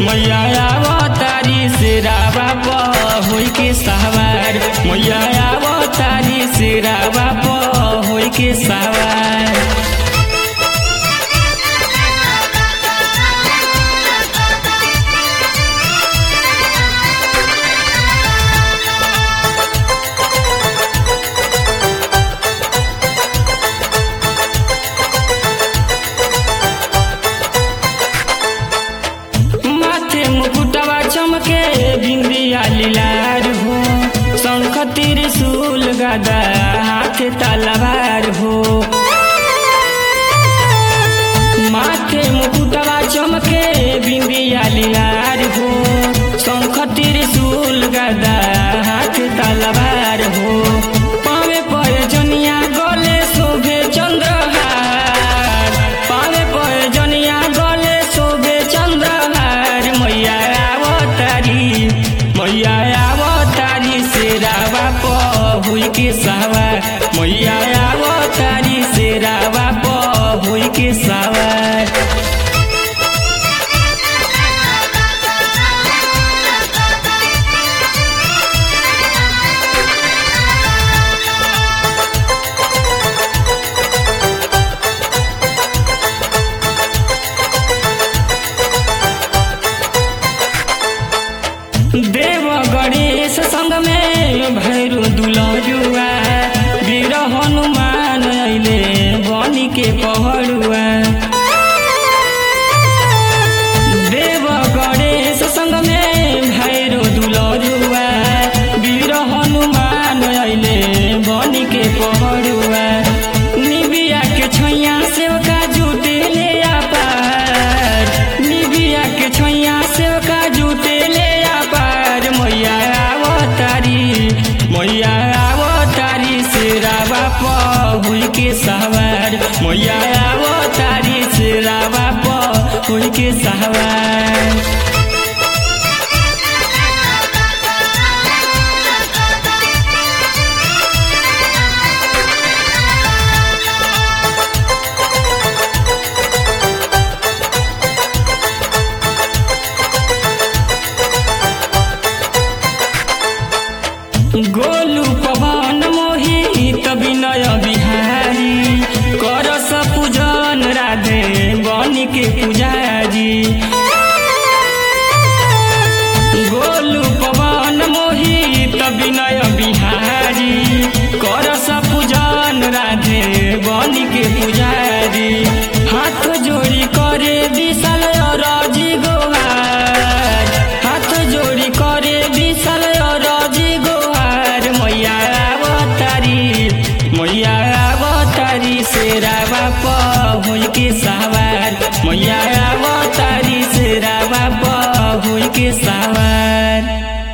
मैया अवतारी शेरावा प होई के सवार, मैया अवतारी शेरावा प होई के सवार। मुकुटवा चमके बिंदिया लीलार हो, शंख त्रिशूल गदा हाथ तलवार हो। माथे मुकुटवा चमके बिंदिया लीलार हो, शंख त्रिशूल गदा हाथ तलवार हो। पावे पैजनिया गले शोभे चंद्रहार, पावे पैजनिया गले शोभे चंद्रहार। मैया अवतारी शेरावा प होई के सवार, मैया अवतारी शेरावा प होई के सवार। देव गणेश संग में भैरू दुलरुआ, वीर हनुमान अइले बनी के पहरुआ। देव गणेश संग में भैरू दुलरुआ, वीर हनुमान अइले बनी के पहरुआ। निबिया के छैया सेवका जुटे ले पार, निबिया के छैया सेवका जुटे ले पार। मैया अवतारी शेरावा प होई के सवार, मैया अवतारी शेरावा प होई के सवार। गोलू पवन मोहित विनय बिहारी, करस पूजन राधे बनी के पुजारी। गोलू पवन मोहित विनय बिहारी, करस पूजन राधे बनी के पुजारी।